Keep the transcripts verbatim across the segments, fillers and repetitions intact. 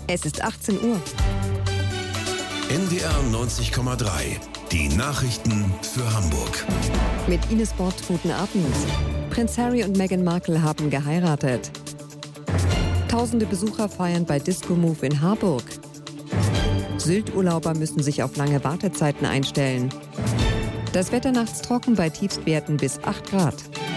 Es ist achtzehn Uhr. N D R neunzig Komma drei. Die Nachrichten für Hamburg. Mit Ines Bort, guten Abend. Prinz Harry und Meghan Markle haben geheiratet. Tausende Besucher feiern bei Disco Move in Harburg. Sylt-Urlauber müssen sich auf lange Wartezeiten einstellen. Das Wetter nachts trocken bei Tiefstwerten bis acht Grad.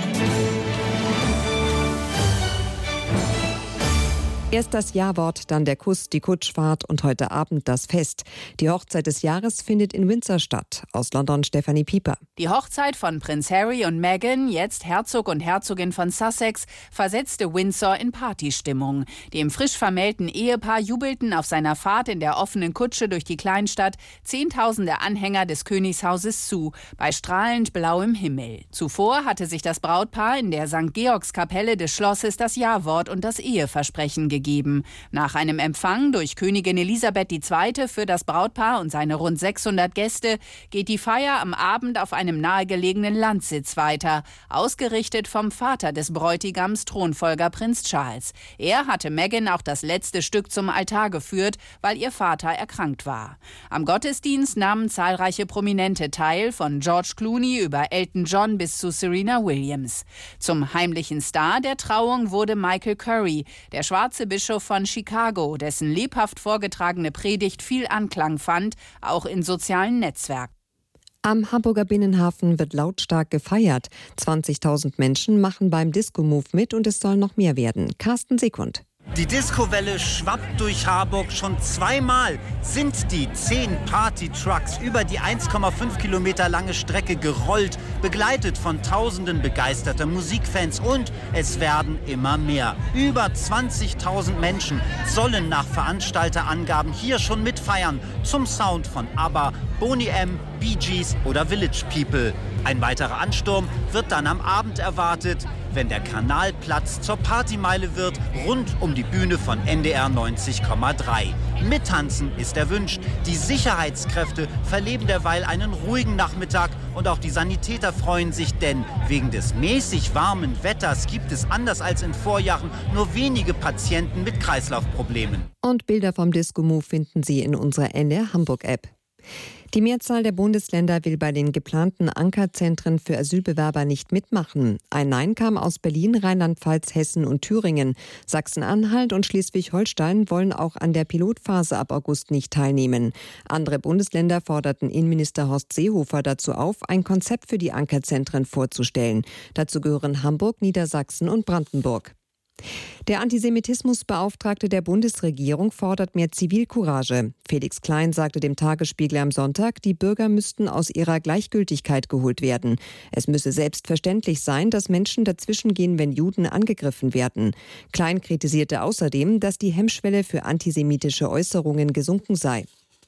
Erst das Ja-Wort, dann der Kuss, die Kutschfahrt und heute Abend das Fest. Die Hochzeit des Jahres findet in Windsor statt. Aus London Stefanie Pieper. Die Hochzeit von Prinz Harry und Meghan, jetzt Herzog und Herzogin von Sussex, versetzte Windsor in Partystimmung. Dem frisch vermählten Ehepaar jubelten auf seiner Fahrt in der offenen Kutsche durch die Kleinstadt Zehntausende Anhänger des Königshauses zu, bei strahlend blauem Himmel. Zuvor hatte sich das Brautpaar in der Sankt Georgskapelle des Schlosses das Ja-Wort und das Eheversprechen gegeben. Gegeben. Nach einem Empfang durch Königin Elisabeth die Zweite für das Brautpaar und seine rund sechshundert Gäste geht die Feier am Abend auf einem nahegelegenen Landsitz weiter, ausgerichtet vom Vater des Bräutigams, Thronfolger Prinz Charles. Er hatte Meghan auch das letzte Stück zum Altar geführt, weil ihr Vater erkrankt war. Am Gottesdienst nahmen zahlreiche Prominente teil, von George Clooney über Elton John bis zu Serena Williams. Zum heimlichen Star der Trauung wurde Michael Curry, der schwarze Bischof von Chicago, dessen lebhaft vorgetragene Predigt viel Anklang fand, auch in sozialen Netzwerken. Am Hamburger Binnenhafen wird lautstark gefeiert. zwanzigtausend Menschen machen beim Disco-Move mit und es soll noch mehr werden. Carsten Sekund. Die Disco-Welle schwappt durch Harburg. Schon zweimal sind die zehn Party-Trucks über die eins Komma fünf Kilometer lange Strecke gerollt, begleitet von tausenden begeisterter Musikfans. Und es werden immer mehr. Über zwanzigtausend Menschen sollen nach Veranstalterangaben hier schon mitfeiern. Zum Sound von ABBA, Boney M., Bee Gees oder Village People. Ein weiterer Ansturm wird dann am Abend erwartet, wenn der Kanalplatz zur Partymeile wird, rund um die Bühne von N D R neunzig Komma drei. Mittanzen ist erwünscht. Die Sicherheitskräfte verleben derweil einen ruhigen Nachmittag und auch die Sanitäter freuen sich, denn wegen des mäßig warmen Wetters gibt es anders als in Vorjahren nur wenige Patienten mit Kreislaufproblemen. Und Bilder vom Disco-Move finden Sie in unserer N D R Hamburg-App. Die Mehrzahl der Bundesländer will bei den geplanten Ankerzentren für Asylbewerber nicht mitmachen. Ein Nein kam aus Berlin, Rheinland-Pfalz, Hessen und Thüringen. Sachsen-Anhalt und Schleswig-Holstein wollen auch an der Pilotphase ab August nicht teilnehmen. Andere Bundesländer forderten Innenminister Horst Seehofer dazu auf, ein Konzept für die Ankerzentren vorzustellen. Dazu gehören Hamburg, Niedersachsen und Brandenburg. Der Antisemitismusbeauftragte der Bundesregierung fordert mehr Zivilcourage. Felix Klein sagte dem Tagesspiegel am Sonntag, die Bürger müssten aus ihrer Gleichgültigkeit geholt werden. Es müsse selbstverständlich sein, dass Menschen dazwischengehen, wenn Juden angegriffen werden. Klein kritisierte außerdem, dass die Hemmschwelle für antisemitische Äußerungen gesunken sei.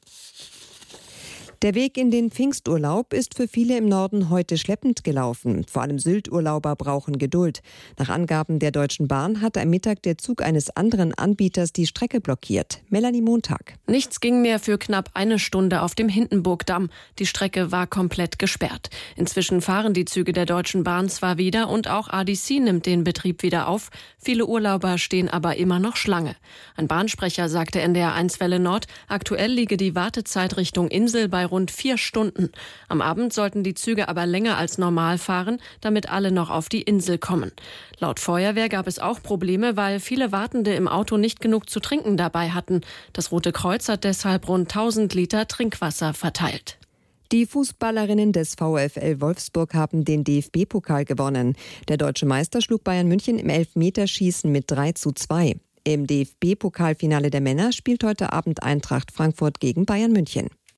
Der Weg in den Pfingsturlaub ist für viele im Norden heute schleppend gelaufen. Vor allem Sylt-Urlauber brauchen Geduld. Nach Angaben der Deutschen Bahn hat am Mittag der Zug eines anderen Anbieters die Strecke blockiert. Melanie Montag. Nichts ging mehr für knapp eine Stunde auf dem Hindenburgdamm. Die Strecke war komplett gesperrt. Inzwischen fahren die Züge der Deutschen Bahn zwar wieder und auch A D C nimmt den Betrieb wieder auf. Viele Urlauber stehen aber immer noch Schlange. Ein Bahnsprecher sagte N D R eins Welle Nord, aktuell liege die Wartezeit Richtung Insel bei rund vier Stunden. Am Abend sollten die Züge aber länger als normal fahren, damit alle noch auf die Insel kommen. Laut Feuerwehr gab es auch Probleme, weil viele Wartende im Auto nicht genug zu trinken dabei hatten. Das Rote Kreuz hat deshalb rund tausend Liter Trinkwasser verteilt. Die Fußballerinnen des VfL Wolfsburg haben den D F B-Pokal gewonnen. Der deutsche Meister schlug Bayern München im Elfmeterschießen mit drei zu zwei. Im D F B-Pokalfinale der Männer spielt heute Abend Eintracht Frankfurt gegen Bayern München.